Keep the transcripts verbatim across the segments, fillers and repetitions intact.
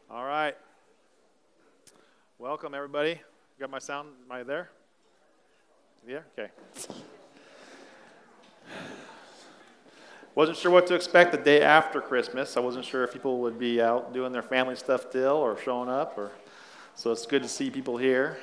All right. Welcome, everybody. Got my sound? Am I there? Yeah? Okay. Wasn't sure what to expect the day after Christmas. I wasn't sure if people would be out doing their family stuff still or showing up. Or so it's good to see people here.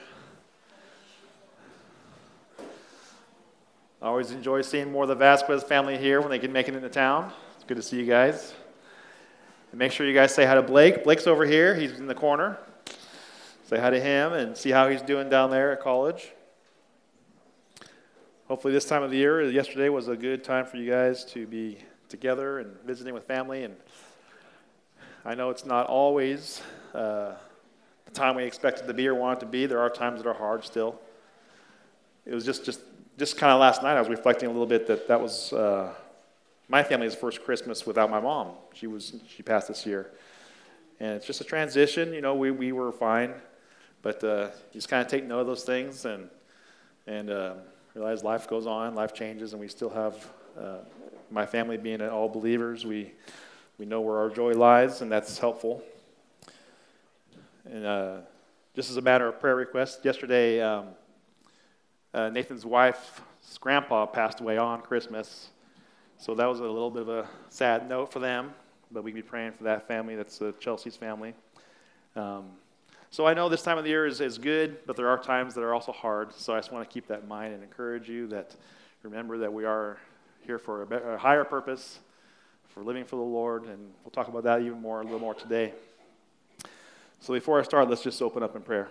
I always enjoy seeing more of the Vasquez family here when they can make it into town. It's good to see you guys. And make sure you guys say hi to Blake. Blake's over here. He's in the corner. Say hi to him and see how he's doing down there at college. Hopefully this time of the year, yesterday was a good time for you guys to be together and visiting with family. And I know it's not always uh, the time we expected to be or want it to be. There are times that are hard still. It was just, just, just kind of last night I was reflecting a little bit that that was uh, my family's first Christmas without my mom. She was she passed this year. And it's just a transition. You know, we, we were fine. But uh, you just kind of take note of those things and and uh, realize life goes on, life changes, and we still have uh, my family being all believers. We we know where our joy lies, and that's helpful. And uh, just as a matter of prayer request, yesterday um, uh, Nathan's wife's grandpa passed away on Christmas, so that was a little bit of a sad note for them. But we'd be praying for that family. That's uh, Chelsea's family. Um, So I know this time of the year is, is good, but there are times that are also hard. So I just want to keep that in mind and encourage you that remember that we are here for a, better, a higher purpose, for living for the Lord, and we'll talk about that even more, a little more today. So before I start, let's just open up in prayer.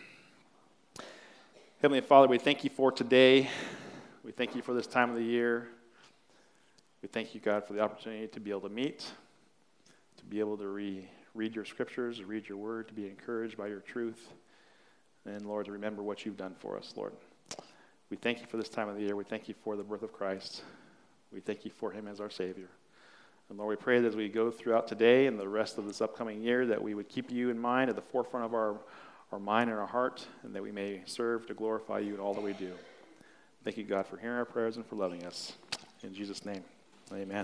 Heavenly Father, we thank you for today. We thank you for this time of the year. We thank you, God, for the opportunity to be able to meet, to be able to re. read your scriptures, read your word, to be encouraged by your truth. And, Lord, to remember what you've done for us, Lord. We thank you for this time of the year. We thank you for the birth of Christ. We thank you for him as our Savior. And, Lord, we pray that as we go throughout today and the rest of this upcoming year, that we would keep you in mind at the forefront of our, our mind and our heart, and that we may serve to glorify you in all that we do. Thank you, God, for hearing our prayers and for loving us. In Jesus' name, amen.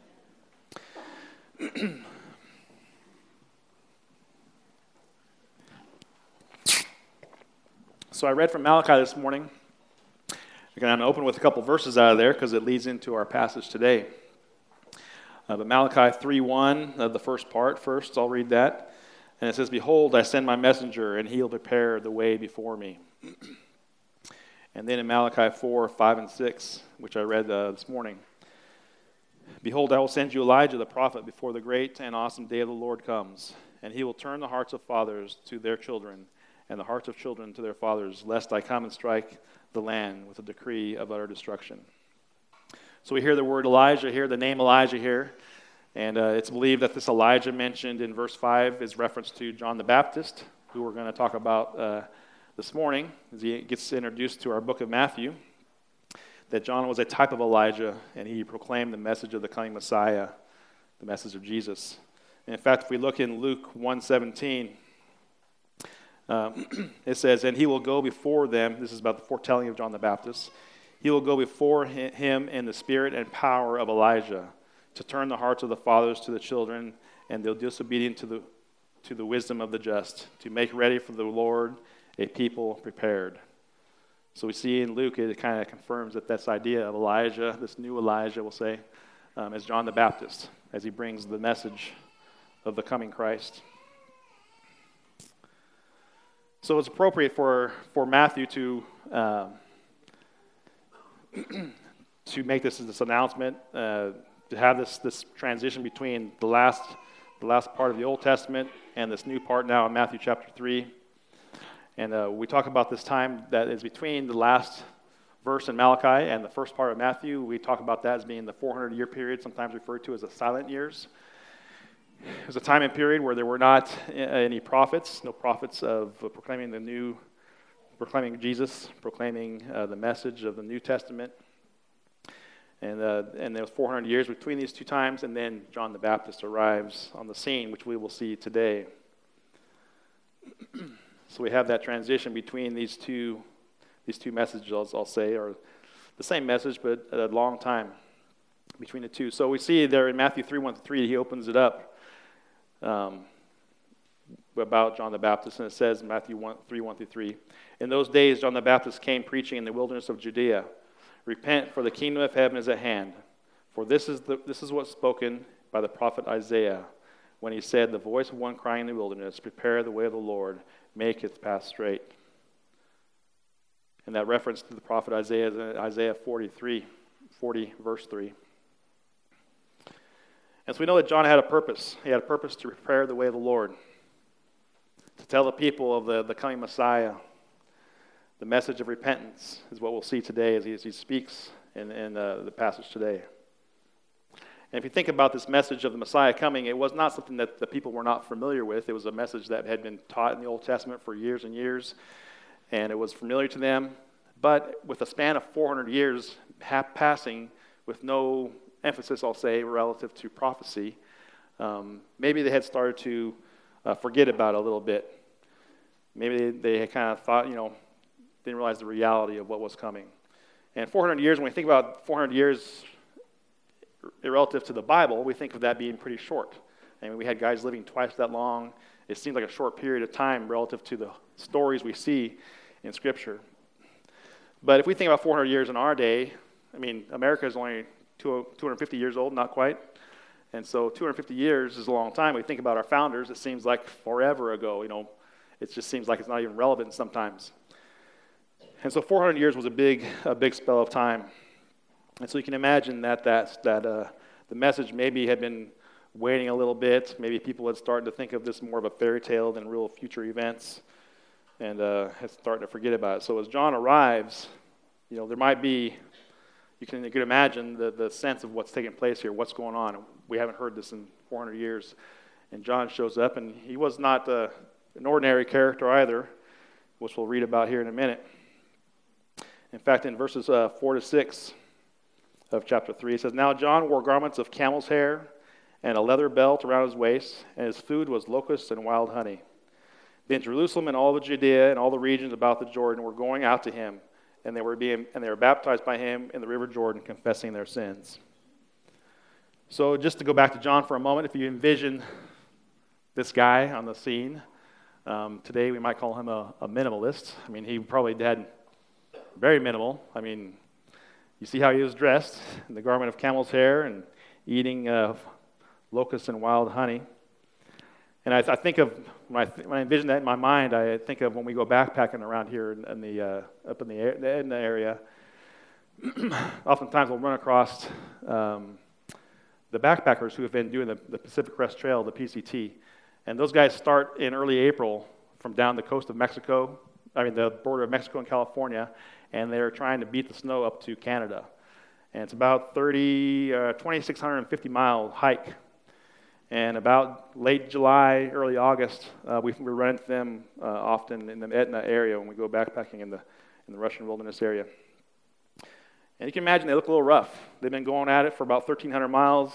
So I read from Malachi this morning. Again, I'm going to open with a couple verses out of there because it leads into our passage today. Uh, but Malachi three one, uh, the first part, first I'll read that. And it says, "Behold, I send my messenger, and he'll prepare the way before me." And then in Malachi four, five, and six, which I read uh, this morning, "Behold, I will send you Elijah the prophet before the great and awesome day of the Lord comes, and he will turn the hearts of fathers to their children, and the hearts of children to their fathers, lest I come and strike the land with a decree of utter destruction." So we hear the word Elijah here, the name Elijah here, and uh, it's believed that this Elijah mentioned in verse five is reference to John the Baptist, who we're going to talk about uh, this morning as he gets introduced to our book of Matthew, that John was a type of Elijah, and he proclaimed the message of the coming Messiah, the message of Jesus. And in fact, if we look in Luke one seventeen, Um, it says, "And he will go before them," this is about the foretelling of John the Baptist, "he will go before him in the spirit and power of Elijah, to turn the hearts of the fathers to the children, and the disobedient to the, to the wisdom of the just, to make ready for the Lord a people prepared." So we see in Luke, it kind of confirms that this idea of Elijah, this new Elijah, we'll say, um, is John the Baptist, as he brings the message of the coming Christ. So it's appropriate for, for Matthew to um, to make this this announcement, uh, to have this this transition between the last the last part of the Old Testament and this new part now in Matthew chapter three. And uh, we talk about this time that is between the last verse in Malachi and the first part of Matthew. We talk about that as being the four hundred year period, sometimes referred to as the silent years. It was a time and period where there were not any prophets, no prophets of proclaiming the new, proclaiming Jesus, proclaiming uh, the message of the New Testament. And uh, and there was four hundred years between these two times, and then John the Baptist arrives on the scene, which we will see today. So we have that transition between these two these two messages, I'll, I'll say, or the same message, but a long time between the two. So we see there in Matthew three, one to three, he opens it up. Um, about John the Baptist, and it says in Matthew one, three, one through three, "In those days John the Baptist came preaching in the wilderness of Judea, 'Repent, for the kingdom of heaven is at hand. For this is the, this is what's spoken by the prophet Isaiah, when he said, the voice of one crying in the wilderness, prepare the way of the Lord, make his path straight.'" And that reference to the prophet Isaiah is in Isaiah forty-three, forty, verse three. And so we know that John had a purpose. He had a purpose to prepare the way of the Lord, to tell the people of the, the coming Messiah. The message of repentance is what we'll see today as he, as he speaks in, in uh, the passage today. And if you think about this message of the Messiah coming, it was not something that the people were not familiar with. It was a message that had been taught in the Old Testament for years and years, and it was familiar to them. But with a span of four hundred years passing with no emphasis, I'll say, relative to prophecy, um, maybe they had started to uh, forget about it a little bit. Maybe they, they had kind of thought, you know, didn't realize the reality of what was coming. And four hundred years, when we think about four hundred years relative to the Bible, we think of that being pretty short. I mean, we had guys living twice that long. It seems like a short period of time relative to the stories we see in Scripture. But if we think about four hundred years in our day, I mean, America is only two hundred fifty years old, not quite. And so two hundred fifty years is a long time. We think about our founders, it seems like forever ago. You know, it just seems like it's not even relevant sometimes. And so four hundred years was a big, a big spell of time. And so you can imagine that that, that uh, the message maybe had been waiting a little bit. Maybe people had started to think of this more of a fairy tale than real future events, and uh, had started to forget about it. So as John arrives, you know, there might be, you can, you can imagine the, the sense of what's taking place here, what's going on. We haven't heard this in four hundred years. And John shows up, and he was not uh, an ordinary character either, which we'll read about here in a minute. In fact, in verses uh, four to six of chapter three, it says, "Now John wore garments of camel's hair and a leather belt around his waist, and his food was locusts and wild honey. Then Jerusalem and all of Judea and all the regions about the Jordan were going out to him, and they were being and they were baptized by him in the river Jordan, confessing their sins." So just to go back to John for a moment, if you envision this guy on the scene, um, today we might call him a, a minimalist. I mean, he probably had very minimal. I mean, you see how he was dressed in the garment of camel's hair and eating uh, locusts and wild honey. And I, I think of, when I, th- when I envision that in my mind, I think of when we go backpacking around here in, in the uh, up in the, air, in the area. Oftentimes we'll run across um, the backpackers who have been doing the, the Pacific Crest Trail, the P C T. And those guys start in early April from down the coast of Mexico, I mean the border of Mexico and California, and they're trying to beat the snow up to Canada. And it's about thirty, uh, two thousand six hundred fifty mile hike. And about late July, early August, uh, we, we run into them uh, often in the Etna area when we go backpacking in the in the Russian wilderness area. And you can imagine they look a little rough. They've been going at it for about thirteen hundred miles.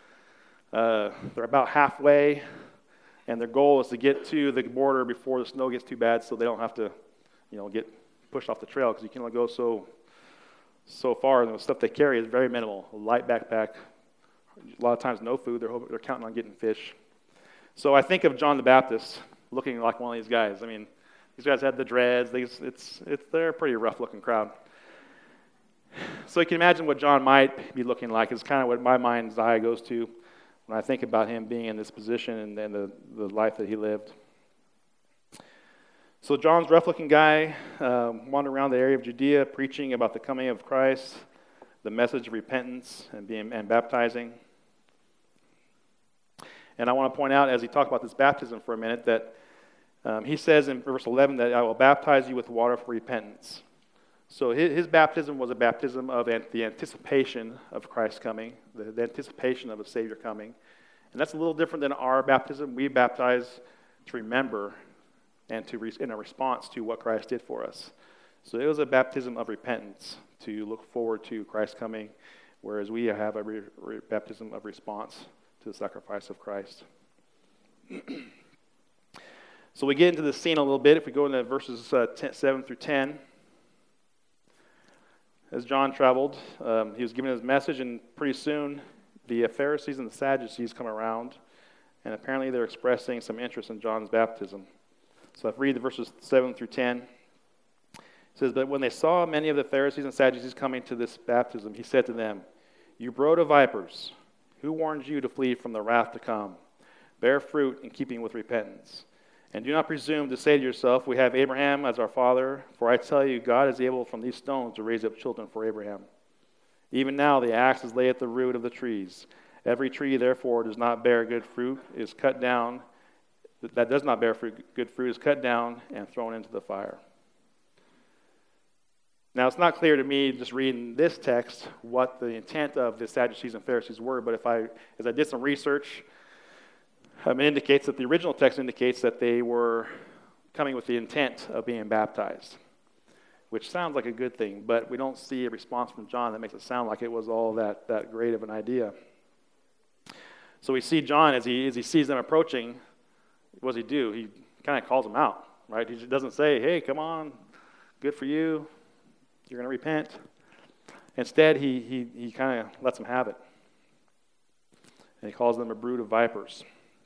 Uh, they're about halfway, and their goal is to get to the border before the snow gets too bad, so they don't have to, you know, get pushed off the trail, because you can only go so so far, and the stuff they carry is very minimal. A light backpack. A lot of times no food. They're hoping, they're counting on getting fish. So I think of John the Baptist looking like one of these guys. I mean, these guys had the dreads. These, it's, it's, they're a pretty rough-looking crowd. So you can imagine what John might be looking like. Is kind of what my mind's eye goes to when I think about him being in this position and, and the, the life that he lived. So John's rough-looking guy, um, wandering around the area of Judea, preaching about the coming of Christ, the message of repentance and being and baptizing. And I want to point out, as he talks about this baptism for a minute, that um, he says in verse eleven that I will baptize you with water for repentance. So his, his baptism was a baptism of an, the anticipation of Christ coming, the, the anticipation of a Savior coming. And that's a little different than our baptism. We baptize to remember and to re, in a response to what Christ did for us. So it was a baptism of repentance to look forward to Christ coming, whereas we have a re, re, baptism of response to the sacrifice of Christ. So we get into the scene a little bit. If we go into verses uh, ten, seven through ten, as John traveled, um, he was given his message, and pretty soon the Pharisees and the Sadducees come around, and apparently they're expressing some interest in John's baptism. So I've read the verses seven through ten. It says, "But when they saw many of the Pharisees and Sadducees coming to this baptism, he said to them, 'You brood of vipers, who warned you to flee from the wrath to come? Bear fruit in keeping with repentance. And do not presume to say to yourself, we have Abraham as our father, for I tell you, God is able from these stones to raise up children for Abraham. Even now the axe is laid at the root of the trees. Every tree, therefore, does not bear good fruit, is cut down, that does not bear fruit, good fruit is cut down and thrown into the fire.'" Now, it's not clear to me, just reading this text, what the intent of the Sadducees and Pharisees were, but if I, as I did some research, um, it indicates that the original text indicates that they were coming with the intent of being baptized, which sounds like a good thing, but we don't see a response from John that makes it sound like it was all that, that great of an idea. So we see John, as he, as he sees them approaching, what does he do? He kind of calls them out, right? He doesn't say, "Hey, come on, good for you. You're going to repent." Instead, he he he kind of lets them have it. And he calls them a brood of vipers.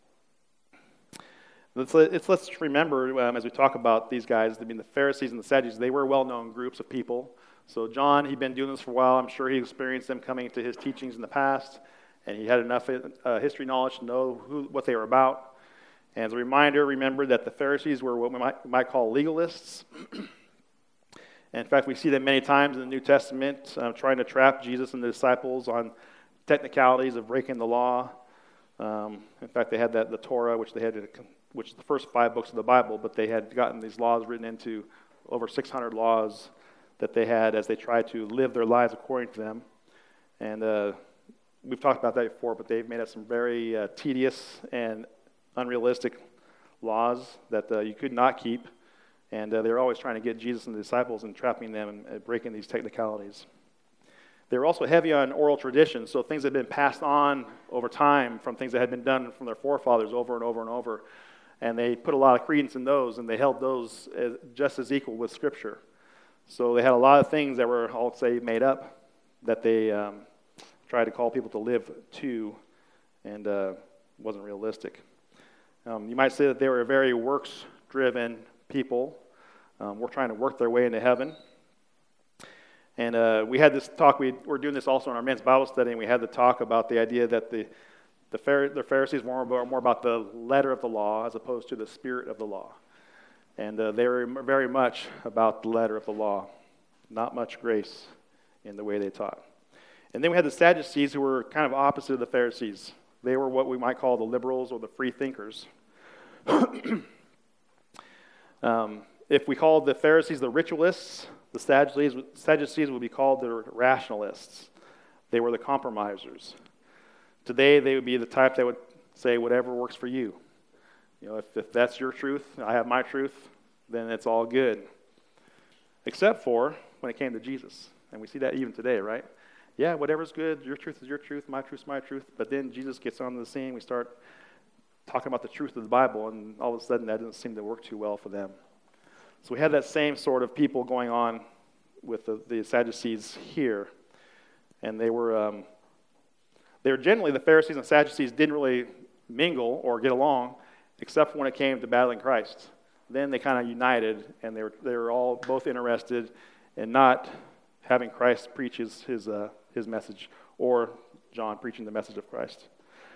Let's, let's, let's remember, um, as we talk about these guys, I mean, the Pharisees and the Sadducees, they were well-known groups of people. So John, he'd been doing this for a while. I'm sure he experienced them coming to his teachings in the past, and he had enough uh, history knowledge to know who, what they were about. And as a reminder, remember that the Pharisees were what we might, we might call legalists. And in fact, we see them many times in the New Testament uh, trying to trap Jesus and the disciples on technicalities of breaking the law. Um, in fact, they had that the Torah, which they had, to, which is the first five books of the Bible, but they had gotten these laws written into over six hundred laws that they had as they tried to live their lives according to them. And uh, we've talked about that before, but they've made up some very uh, tedious and unrealistic laws that uh, you could not keep. And uh, they were always trying to get Jesus and the disciples and trapping them and uh, breaking these technicalities. They were also heavy on oral tradition, so things that had been passed on over time from things that had been done from their forefathers over and over and over. And they put a lot of credence in those, and they held those as, just as equal with Scripture. So they had a lot of things that were, I'll say, made up that they um, tried to call people to live to, and uh, wasn't realistic. Um, you might say that they were a very works-driven people. Um, we're trying to work their way into heaven. And uh, we had this talk, we were doing this also in our men's Bible study, and we had the talk about the idea that the the, Phar- the Pharisees were more, more about the letter of the law as opposed to the spirit of the law. And uh, they were very much about the letter of the law, not much grace in the way they taught. And then we had the Sadducees, who were kind of opposite of the Pharisees. They were what we might call the liberals or the free thinkers. um, if we called the Pharisees the ritualists, the Sadducees, Sadducees would be called the rationalists. They were the compromisers. Today, they would be the type that would say whatever works for you. You know, if, if that's your truth, I have my truth, then it's all good. Except for when it came to Jesus. And we see that even today, right? Yeah, whatever's good, your truth is your truth, my truth is my truth. But then Jesus gets on the scene, we start talking about the truth of the Bible, and all of a sudden that doesn't seem to work too well for them. So we had that same sort of people going on with the, the Sadducees here. And they were, um, they were generally, the Pharisees and Sadducees didn't really mingle or get along, except for when it came to battling Christ. Then they kind of united, and they were they were all both interested in not having Christ preach his his, uh, his message, or John preaching the message of Christ.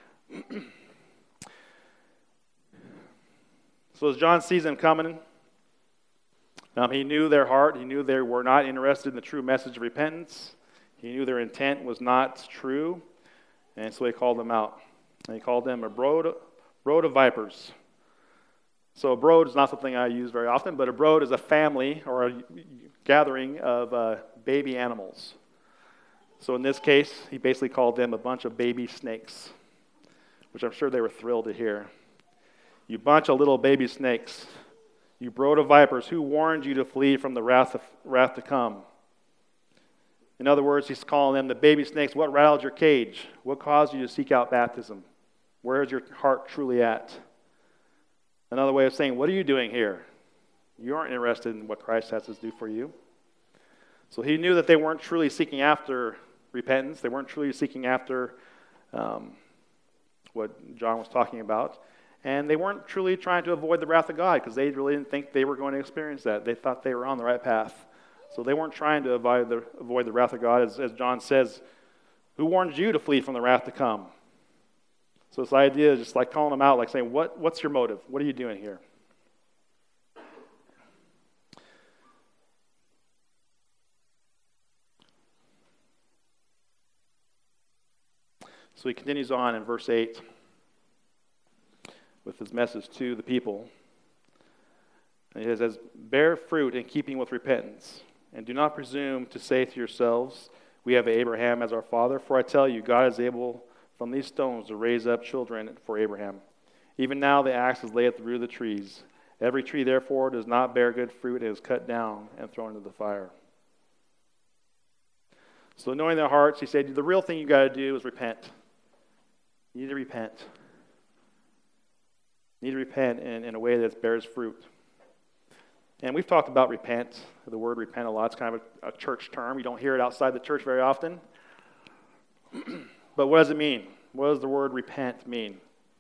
So as John sees them coming, um, he knew their heart. He knew they were not interested in the true message of repentance. He knew their intent was not true, and so he called them out. And he called them a brood, brood of vipers. So a brood is not something I use very often, but a brood is a family or a gathering of uh, baby animals. So in this case, he basically called them a bunch of baby snakes, which I'm sure they were thrilled to hear. You bunch of little baby snakes, you brood of vipers, who warned you to flee from the wrath, of, wrath to come? In other words, he's calling them the baby snakes. What rattled your cage? What caused you to seek out baptism? Where is your heart truly at? Another way of saying, what are you doing here? You aren't interested in what Christ has to do for you. So he knew that they weren't truly seeking after repentance. They weren't truly seeking after um, what John was talking about. And they weren't truly trying to avoid the wrath of God because they really didn't think they were going to experience that. They thought they were on the right path. So they weren't trying to avoid the, avoid the wrath of God. As, as John says, who warned you to flee from the wrath to come? So this idea is just like calling them out, like saying, what, what's your motive? What are you doing here? So he continues on in verse eight with his message to the people. And he says, bear fruit in keeping with repentance, and do not presume to say to yourselves, we have Abraham as our father, for I tell you, God is able from these stones to raise up children for Abraham. Even now the axe is laid at the root of the trees. Every tree, therefore, does not bear good fruit and is cut down and thrown into the fire. So knowing their hearts, he said, the real thing you got to do is repent. You need to repent. You need to repent in, in a way that bears fruit. And we've talked about repent, the word repent a lot. It's kind of a, a church term. You don't hear it outside the church very often. But what does it mean? What does the word repent mean?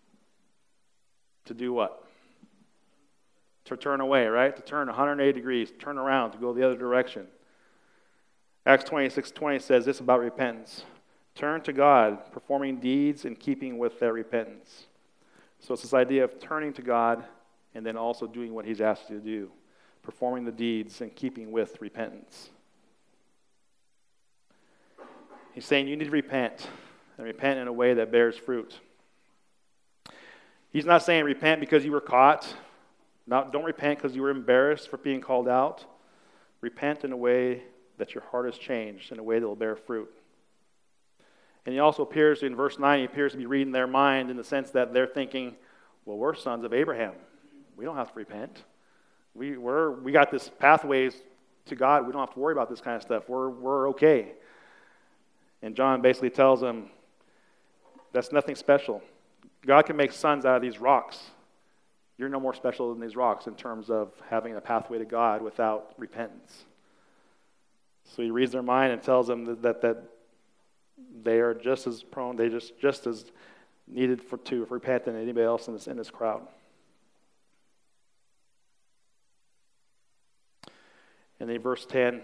To do what? To turn away, right? To turn one hundred eighty degrees, turn around, to go the other direction. Acts twenty-six twenty says this about repentance. Turn to God, performing deeds in keeping with their repentance. So it's this idea of turning to God and then also doing what he's asked you to do. Performing the deeds in keeping with repentance. He's saying you need to repent, and repent in a way that bears fruit. He's not saying repent because you were caught. Not, don't repent because you were embarrassed for being called out. Repent in a way that your heart has changed, in a way that will bear fruit. And he also appears, in verse nine, he appears to be reading their mind in the sense that they're thinking, well, we're sons of Abraham. We don't have to repent. We, we're, we got this pathways to God. We don't have to worry about this kind of stuff. We're, we're okay. And John basically tells them, that's nothing special. God can make sons out of these rocks. You're no more special than these rocks in terms of having a pathway to God without repentance. So he reads their mind and tells them that, that, that they are just as prone, they just, just as needed for to repent than anybody else in this, in this crowd. And in verse ten,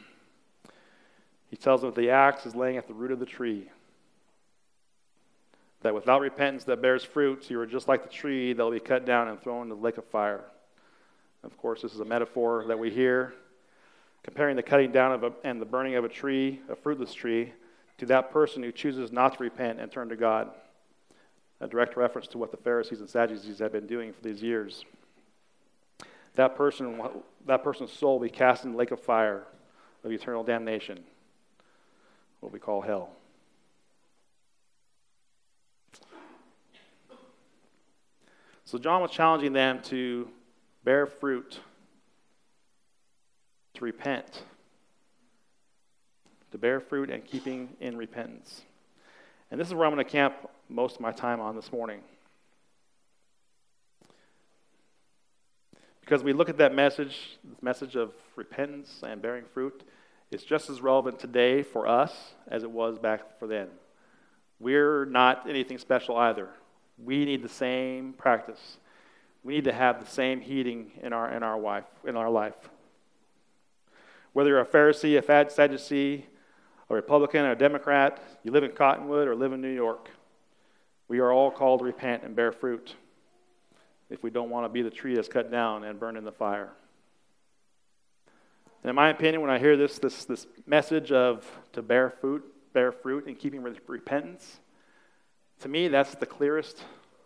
he tells them that the axe is laying at the root of the tree. That without repentance that bears fruit, you are just like the tree that will be cut down and thrown into the lake of fire. Of course, this is a metaphor that we hear, comparing the cutting down of a, and the burning of a tree, a fruitless tree, to that person who chooses not to repent and turn to God. A direct reference to what the Pharisees and Sadducees have been doing for these years. That person, that person's soul will be cast in the lake of fire of eternal damnation, what we call hell. So John was challenging them to bear fruit, to repent, to bear fruit and keeping in repentance. And this is where I'm going to camp most of my time on this morning. Because we look at that message, the message of repentance and bearing fruit, it's just as relevant today for us as it was back for then. We're not anything special either. We need the same practice. We need to have the same heating in our in our life, in our life. Whether you're a Pharisee, a Sadducee, a Republican, or a Democrat, you live in Cottonwood or live in New York, we are all called to repent and bear fruit if we don't want to be the tree that's cut down and burned in the fire. And in my opinion, when I hear this this this message of to bear fruit, bear fruit in keeping with repentance, to me that's the clearest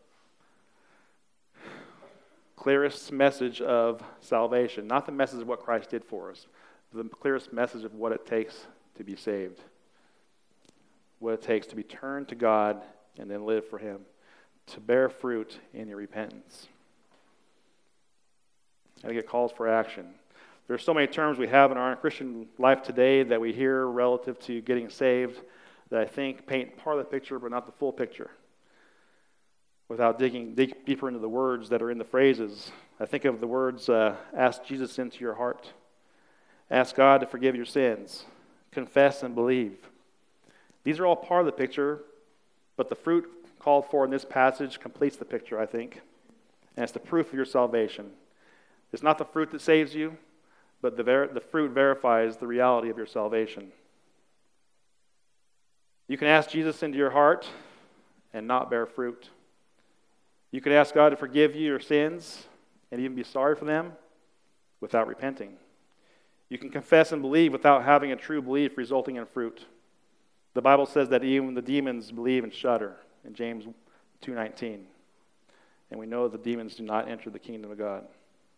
clearest message of salvation. Not the message of what Christ did for us, but the clearest message of what it takes to be saved. What it takes to be turned to God and then live for Him. To bear fruit in your repentance. And to get calls for action. There's so many terms we have in our Christian life today that we hear relative to getting saved that I think paint part of the picture but not the full picture. Without digging dig deeper into the words that are in the phrases. I think of the words, uh, ask Jesus into your heart. Ask God to forgive your sins. Confess and believe. These are all part of the picture, but the fruit called for in this passage completes the picture, I think. And it's the proof of your salvation. It's not the fruit that saves you, but the, ver- the fruit verifies the reality of your salvation. You can ask Jesus into your heart and not bear fruit. You can ask God to forgive you your sins and even be sorry for them without repenting. You can confess and believe without having a true belief resulting in fruit. The Bible says that even the demons believe and shudder in James two nineteen. And we know the demons do not enter the kingdom of God.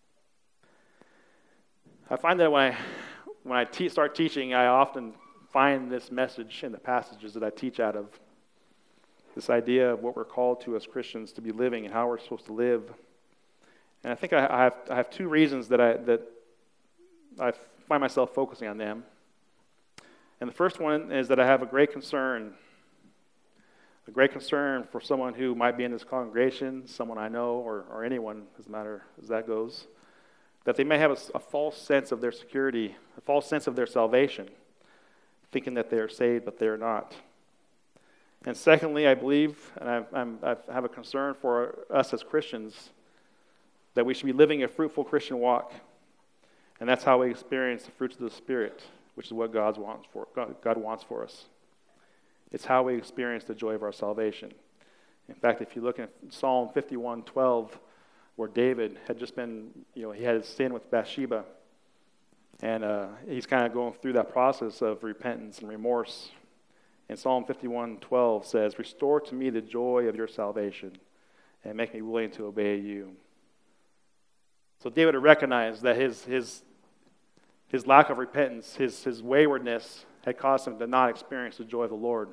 I find that when I, when I te- start teaching, I often find this message in the passages that I teach out of. This idea of what we're called to as Christians to be living and how we're supposed to live. And I think I, I, have, I have two reasons that I, that I find myself focusing on them. And the first one is that I have a great concern, a great concern for someone who might be in this congregation, someone I know, or, or anyone, as a matter as that goes, that they may have a, a false sense of their security, a false sense of their salvation, thinking that they are saved, but they are not. And secondly, I believe, and I, I'm, I have a concern for us as Christians, that we should be living a fruitful Christian walk. And that's how we experience the fruits of the Spirit, which is what God wants for, God, God wants for us. It's how we experience the joy of our salvation. In fact, if you look at Psalm fifty-one twelve, where David had just been, you know, he had his sin with Bathsheba, and uh, he's kind of going through that process of repentance and remorse. And Psalm fifty-one twelve says, "Restore to me the joy of your salvation, and make me willing to obey you." So David had recognized that his his his lack of repentance, his his waywardness, had caused him to not experience the joy of the Lord.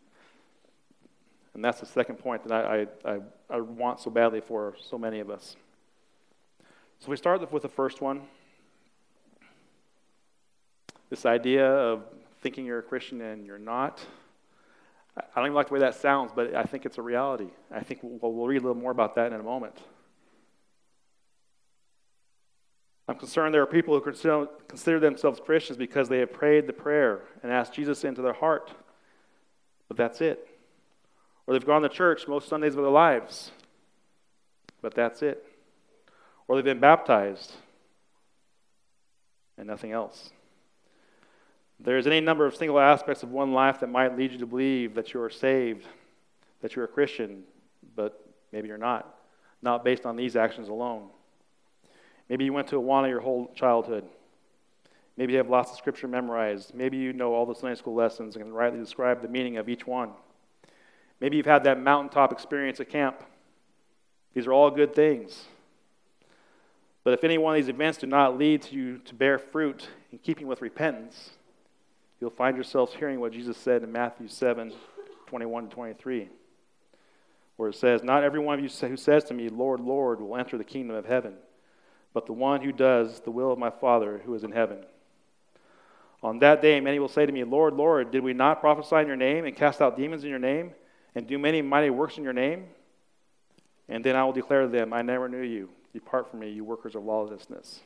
And that's the second point that I I, I, I want so badly for so many of us. So we start with the first one. This idea of thinking you're a Christian and you're not. I don't even like the way that sounds, but I think it's a reality. I think we'll, we'll read a little more about that in a moment. I'm concerned there are people who consider, consider themselves Christians because they have prayed the prayer and asked Jesus into their heart, but that's it. Or they've gone to church most Sundays of their lives, but that's it. Or they've been baptized, and nothing else. There's any number of single aspects of one life that might lead you to believe that you are saved, that you're a Christian, but maybe you're not, not based on these actions alone. Maybe you went to Awana your whole childhood. Maybe you have lots of scripture memorized. Maybe you know all the Sunday school lessons and can rightly describe the meaning of each one. Maybe you've had that mountaintop experience at camp. These are all good things. But if any one of these events do not lead to you to bear fruit in keeping with repentance, you'll find yourselves hearing what Jesus said in Matthew seven, twenty-one to twenty-three, where it says, "Not every one of you who says to me, 'Lord, Lord,' will enter the kingdom of heaven, but the one who does the will of my Father who is in heaven. On that day many will say to me, 'Lord, Lord, did we not prophesy in your name and cast out demons in your name and do many mighty works in your name?' And then I will declare to them, 'I never knew you. Depart from me, you workers of lawlessness.'"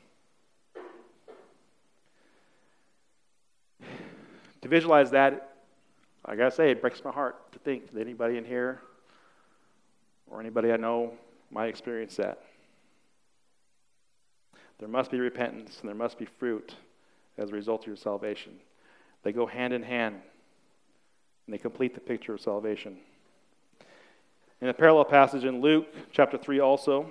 To visualize that, I gotta say, it breaks my heart to think that anybody in here or anybody I know might experience that. There must be repentance and there must be fruit as a result of your salvation. They go hand in hand and they complete the picture of salvation. In a parallel passage in Luke chapter three also,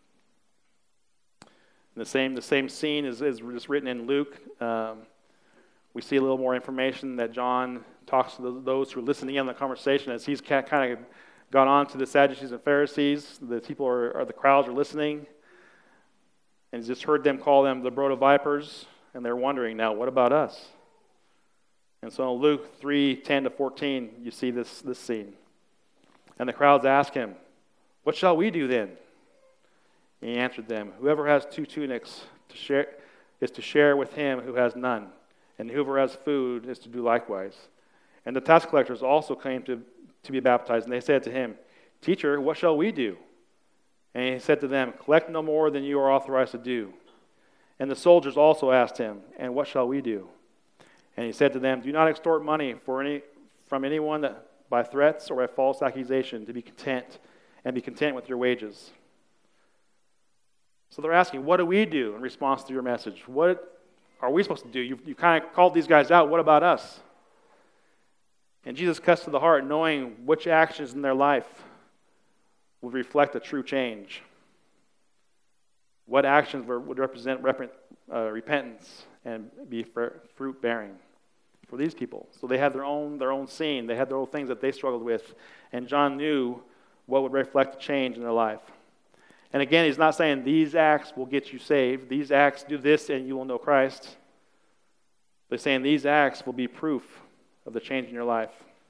the same the same scene is, is just written in Luke. Um, we see a little more information that John talks to those who are listening in on the conversation as he's kind of gone on to the Sadducees and Pharisees. The people are, are the crowds are listening, and he's just heard them call them the brood of vipers, and they're wondering now, what about us? And so in Luke three, ten to fourteen, you see this, this scene. And the crowds ask him, "What shall we do then?" And he answered them, "Whoever has two tunics to share is to share with him who has none, and whoever has food is to do likewise." And the tax collectors also came to, to be baptized, and they said to him, "Teacher, what shall we do?" And he said to them, "Collect no more than you are authorized to do." And the soldiers also asked him, "And what shall we do?" And he said to them, "Do not extort money for any from anyone that by threats or by false accusation to be content and be content with your wages. So they're asking, what do we do in response to your message? What are we supposed to do? You've, you've kind of called these guys out. What about us? And Jesus cuts to the heart, knowing which actions in their life would reflect a true change. What actions would represent uh, repentance and be fruit-bearing for these people. So they had their own their own scene. They had their own things that they struggled with. And John knew what would reflect a change in their life. And again, he's not saying these acts will get you saved. These acts, do this and you will know Christ. But he's saying these acts will be proof of the change in your life.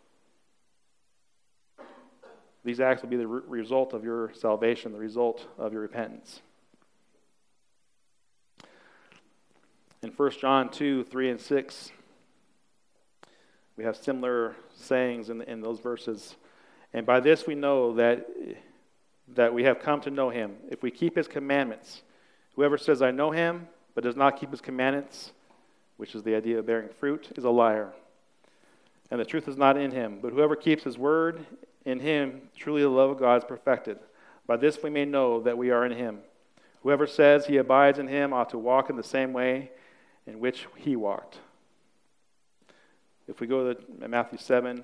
These acts will be the re- result of your salvation, the result of your repentance. In First John two, three, and six, we have similar sayings in, in those verses. And by this we know that, that we have come to know him, if we keep his commandments. Whoever says, I know him, but does not keep his commandments, which is the idea of bearing fruit, is a liar. And the truth is not in him. But whoever keeps his word, in him truly the love of God is perfected. By this we may know that we are in him. Whoever says he abides in him ought to walk in the same way in which he walked. If we go to Matthew seven,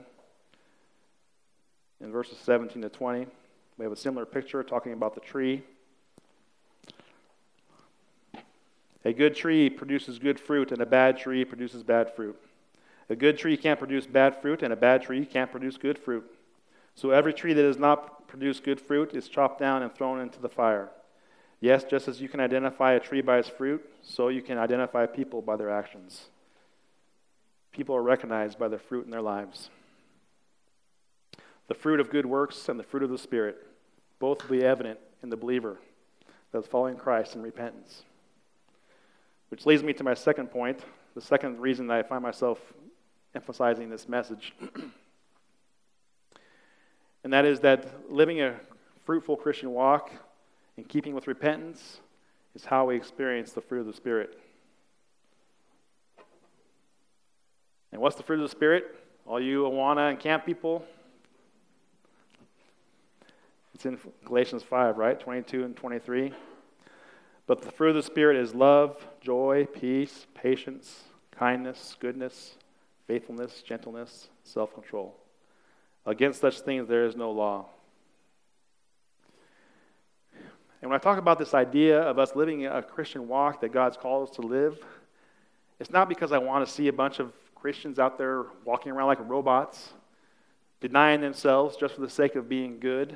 in verses seventeen to twenty, we have a similar picture talking about the tree. A good tree produces good fruit, and a bad tree produces bad fruit. A good tree can't produce bad fruit, and a bad tree can't produce good fruit. So every tree that does not produce good fruit is chopped down and thrown into the fire. Yes, just as you can identify a tree by its fruit, so you can identify people by their actions. People are recognized by the fruit in their lives. The fruit of good works and the fruit of the Spirit both will be evident in the believer that is following Christ in repentance. Which leads me to my second point, the second reason that I find myself emphasizing this message. And that is that living a fruitful Christian walk in keeping with repentance is how we experience the fruit of the Spirit. And what's the fruit of the Spirit? All you Awana and camp people, it's in Galatians five, right? twenty-two and twenty-three. But the fruit of the Spirit is love, joy, peace, patience, kindness, goodness, faithfulness, gentleness, self-control. Against such things there is no law. And when I talk about this idea of us living a Christian walk that God's called us to live, it's not because I want to see a bunch of Christians out there walking around like robots, denying themselves just for the sake of being good.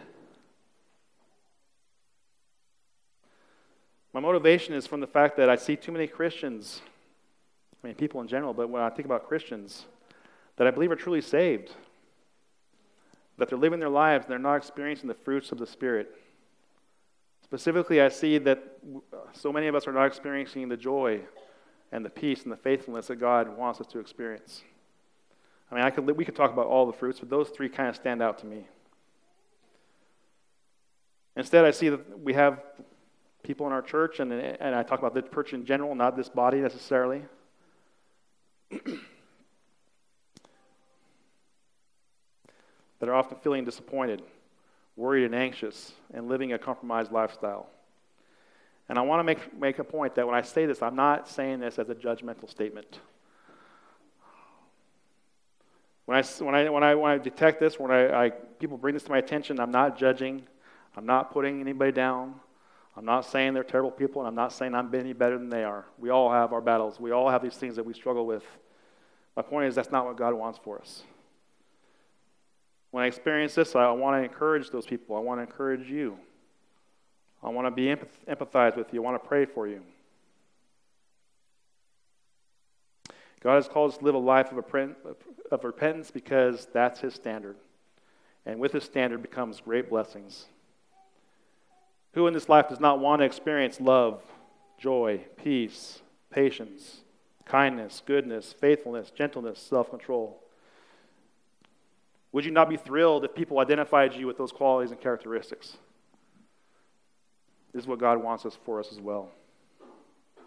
My motivation is from the fact that I see too many Christians, I mean people in general, but when I think about Christians, that I believe are truly saved, that they're living their lives and they're not experiencing the fruits of the Spirit. Specifically, I see that so many of us are not experiencing the joy and the peace and the faithfulness that God wants us to experience. I mean, I could we could talk about all the fruits, but those three kind of stand out to me. Instead, I see that we have people in our church, and, and I talk about the church in general, not this body necessarily, that are often feeling disappointed, worried and anxious, and living a compromised lifestyle. And I want to make, make a point that when I say this, I'm not saying this as a judgmental statement. When I, when I, when I, when I detect this, when I, I people bring this to my attention, I'm not judging. I'm not putting anybody down. I'm not saying they're terrible people, and I'm not saying I'm any better than they are. We all have our battles. We all have these things that we struggle with. My point is that's not what God wants for us. When I experience this, I want to encourage those people. I want to encourage you. I want to be empath- empathize with you. I want to pray for you. God has called us to live a life of, a, of repentance because that's His standard. And with His standard becomes great blessings. Who in this life does not want to experience love, joy, peace, patience, kindness, goodness, faithfulness, gentleness, self-control? Would you not be thrilled if people identified you with those qualities and characteristics? This is what God wants us for us as well.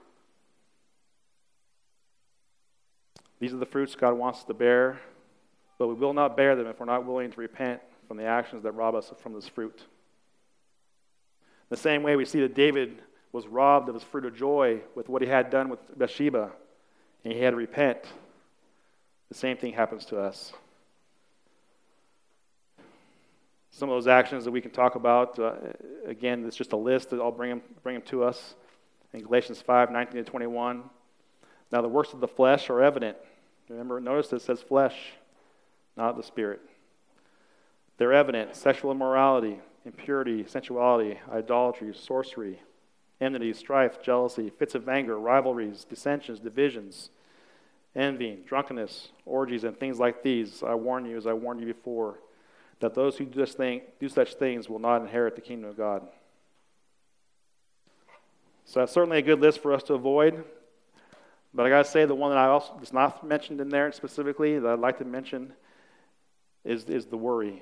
These are the fruits God wants us to bear but we will not bear them if we're not willing to repent from the actions that rob us from this fruit. The same way we see that David was robbed of his fruit of joy with what he had done with Bathsheba, and he had to repent. The same thing happens to us. Some of those actions that we can talk about, uh, again, it's just a list that I'll bring them, bring them to us. In Galatians five, nineteen to twenty-one, now the works of the flesh are evident. Remember, notice it says flesh, not the spirit. They're evident: sexual immorality, impurity, sensuality, idolatry, sorcery, enmity, strife, jealousy, fits of anger, rivalries, dissensions, divisions, envying, drunkenness, orgies, and things like these. I warn you, as I warned you before, that those who do, thing, do such things will not inherit the kingdom of God. So that's certainly a good list for us to avoid. But I got to say, the one that I also that's not mentioned in there specifically that I'd like to mention is, is the worry.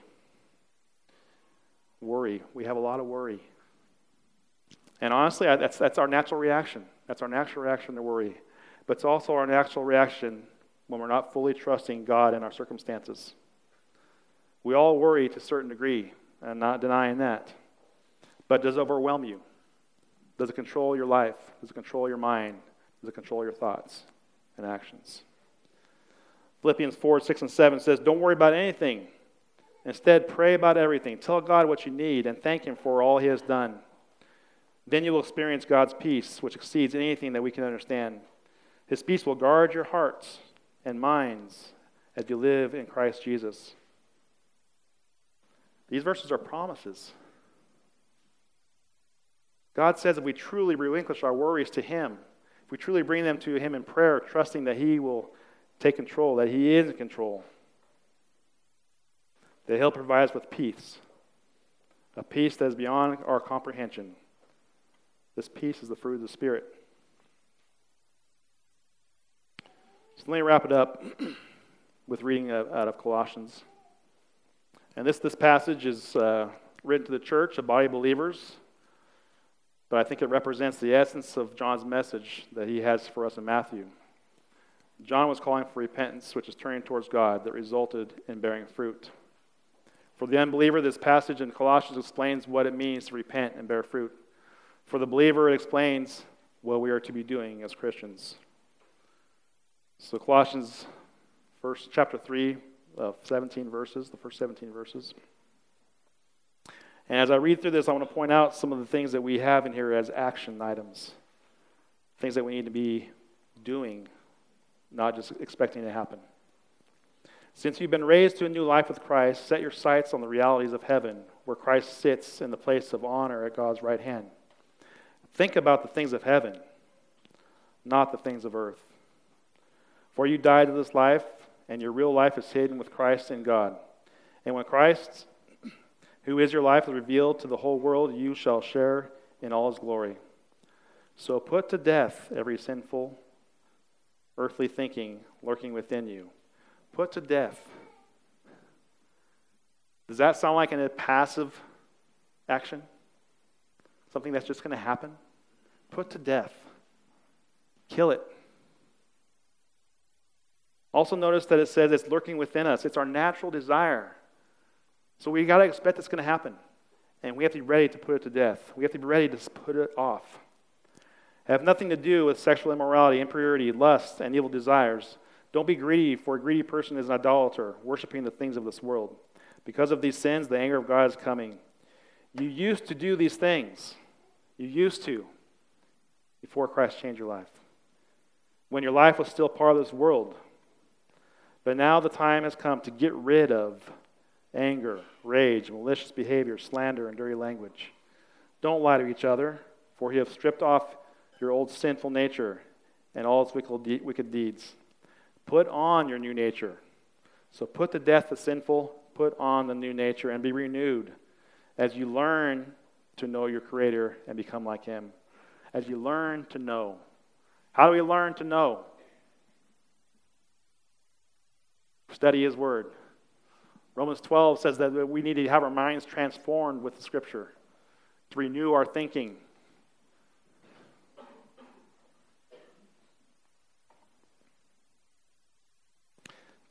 Worry. We have a lot of worry. And honestly, I, that's, that's our natural reaction. That's our natural reaction to worry. But it's also our natural reaction when we're not fully trusting God in our circumstances. We all worry to a certain degree. I'm not denying that. But does it overwhelm you? Does it control your life? Does it control your mind? Does it control your thoughts and actions? Philippians four, six, and seven says, don't worry about anything. Instead, pray about everything. Tell God what you need and thank Him for all He has done. Then you will experience God's peace, which exceeds anything that we can understand. His peace will guard your hearts and minds as you live in Christ Jesus. These verses are promises. God says if we truly relinquish our worries to Him, if we truly bring them to Him in prayer, trusting that He will take control, that He is in control, that He'll provide us with peace, a peace that is beyond our comprehension. This peace is the fruit of the Spirit. So let me wrap it up with reading out of Colossians. And this, this passage is uh, written to the church, a body of believers, but I think it represents the essence of John's message that he has for us in Matthew. John was calling for repentance, which is turning towards God, that resulted in bearing fruit. For the unbeliever, this passage in Colossians explains what it means to repent and bear fruit. For the believer, it explains what we are to be doing as Christians. So Colossians, first chapter three, of seventeen verses, the first seventeen verses. And as I read through this, I want to point out some of the things that we have in here as action items, things that we need to be doing, not just expecting to happen. Since you've been raised to a new life with Christ, set your sights on the realities of heaven, where Christ sits in the place of honor at God's right hand. Think about the things of heaven, not the things of earth. For you died to this life, and your real life is hidden with Christ in God. And when Christ, who is your life, is revealed to the whole world, you shall share in all His glory. So put to death every sinful, earthly thinking lurking within you. Put to death. Does that sound like a passive action? Something that's just going to happen? Put to death. Kill it. Also notice that it says it's lurking within us. It's our natural desire. So we got to expect it's going to happen. And we have to be ready to put it to death. We have to be ready to put it off. It have nothing to do with sexual immorality, impurity, lust, and evil desires. Don't be greedy, for a greedy person is an idolater, worshiping the things of this world. Because of these sins, the anger of God is coming. You used to do these things. You used to, before Christ changed your life. When your life was still part of this world. But now the time has come to get rid of anger, rage, malicious behavior, slander, and dirty language. Don't lie to each other, for you have stripped off your old sinful nature and all its wicked deeds. Put on your new nature. So put to death the sinful, put on the new nature, and be renewed as you learn to know your Creator and become like Him. As you learn to know. How do we learn to know? Study His Word. Romans twelve says that we need to have our minds transformed with the Scripture to renew our thinking.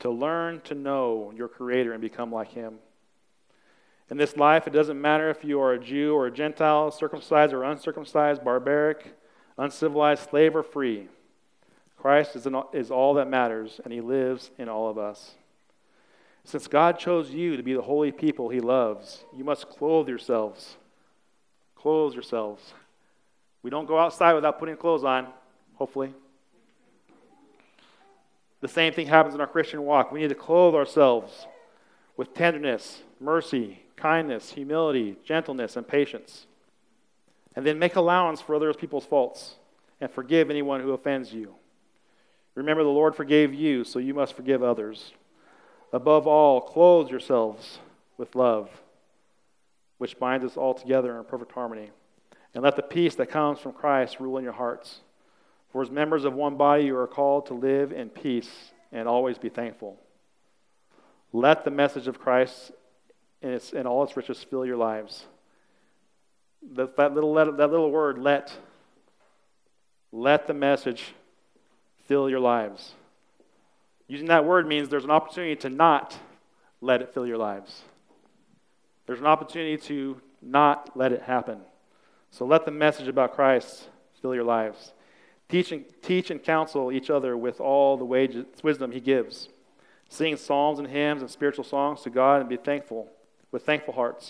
to learn to know your Creator and become like Him. In this life, it doesn't matter if you are a Jew or a Gentile, circumcised or uncircumcised, barbaric, uncivilized, slave or free. Christ is, an, is all that matters, and He lives in all of us. Since God chose you to be the holy people He loves, you must clothe yourselves. Clothe yourselves. We don't go outside without putting clothes on, hopefully. The same thing happens in our Christian walk. We need to clothe ourselves with tenderness, mercy, kindness, humility, gentleness, and patience. And then make allowance for other people's faults and forgive anyone who offends you. Remember, the Lord forgave you, so you must forgive others. Above all, clothe yourselves with love, which binds us all together in perfect harmony. And let the peace that comes from Christ rule in your hearts. For as members of one body, you are called to live in peace and always be thankful. Let the message of Christ in, its, in all its riches fill your lives. That, that, little, that little word, let, let the message fill your lives. Using that word means there's an opportunity to not let it fill your lives. There's an opportunity to not let it happen. So let the message about Christ fill your lives. Teach and, teach and counsel each other with all the wages, wisdom He gives. Sing psalms and hymns and spiritual songs to God and be thankful with thankful hearts.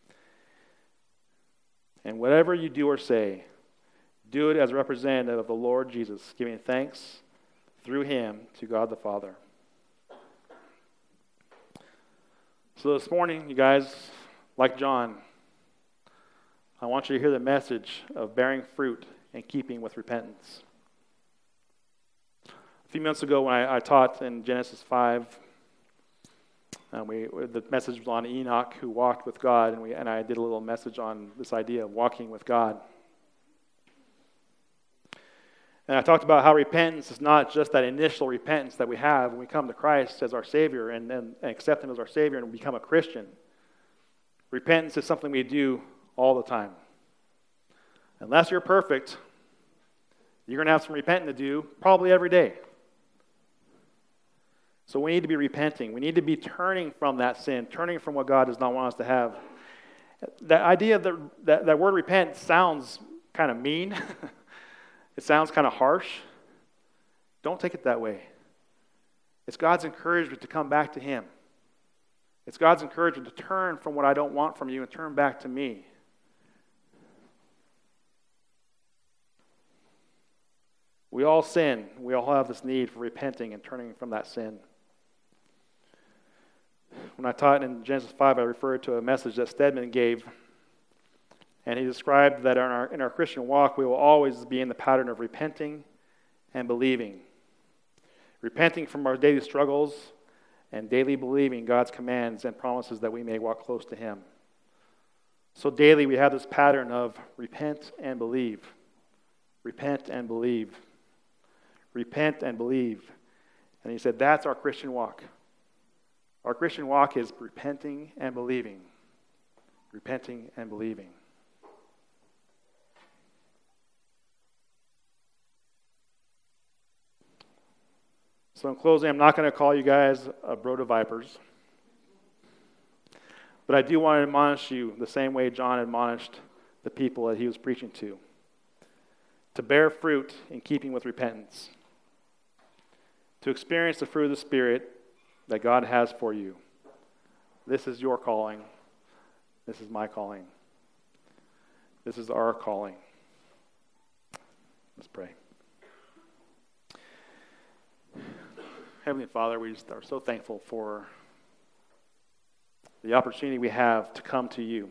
And whatever you do or say, do it as a representative of the Lord Jesus, giving thanks through Him to God the Father. So this morning, you guys, like John, I want you to hear the message of bearing fruit in keeping with repentance. A few minutes ago when I, I taught in Genesis five, uh, we, the message was on Enoch who walked with God, and, we, and I did a little message on this idea of walking with God. And I talked about how repentance is not just that initial repentance that we have when we come to Christ as our Savior and, and, and accept Him as our Savior and become a Christian. Repentance is something we do all the time. Unless you're perfect, you're going to have some repenting to do probably every day. So we need to be repenting. We need to be turning from that sin, turning from what God does not want us to have. That idea, that, that, that word repent sounds kind of mean. It sounds kind of harsh. Don't take it that way. It's God's encouragement to come back to Him. It's God's encouragement to turn from what I don't want from you and turn back to me. We all sin. We all have this need for repenting and turning from that sin. When I taught in Genesis five, I referred to a message that Stedman gave. And he described that in our, in our Christian walk, we will always be in the pattern of repenting and believing. Repenting from our daily struggles and daily believing God's commands and promises that we may walk close to Him. So daily we have this pattern of repent and believe. Repent and believe. Repent and believe. And he said that's our Christian walk. Our Christian walk is repenting and believing. Repenting and believing. So in closing, I'm not going to call you guys a brood of vipers. But I do want to admonish you the same way John admonished the people that he was preaching to. To bear fruit in keeping with repentance. To experience the fruit of the Spirit that God has for you. This is your calling. This is my calling. This is our calling. Let's pray. Heavenly Father, we just are so thankful for the opportunity we have to come to you.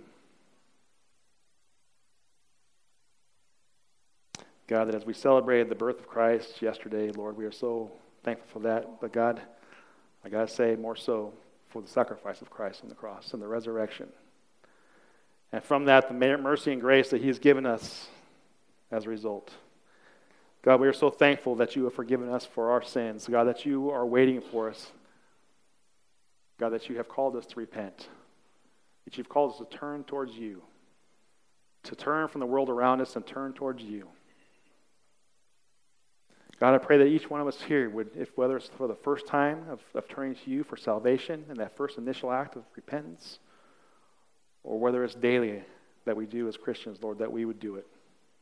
God, that as we celebrated the birth of Christ yesterday, Lord, we are so thankful for that. But God, I got to say more so for the sacrifice of Christ on the cross and the resurrection. And from that, the mercy and grace that He has given us as a result. God, we are so thankful that you have forgiven us for our sins. God, that you are waiting for us. God, that you have called us to repent. That you've called us to turn towards you. To turn from the world around us and turn towards you. God, I pray that each one of us here would, if whether it's for the first time of, of turning to you for salvation and that first initial act of repentance, or whether it's daily that we do as Christians, Lord, that we would do it.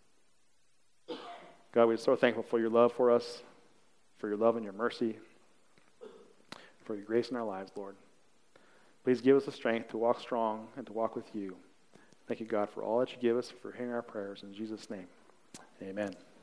God, we're so thankful for your love for us, for your love and your mercy, for your grace in our lives, Lord. Please give us the strength to walk strong and to walk with you. Thank you, God, for all that you give us, for hearing our prayers. In Jesus' name, amen.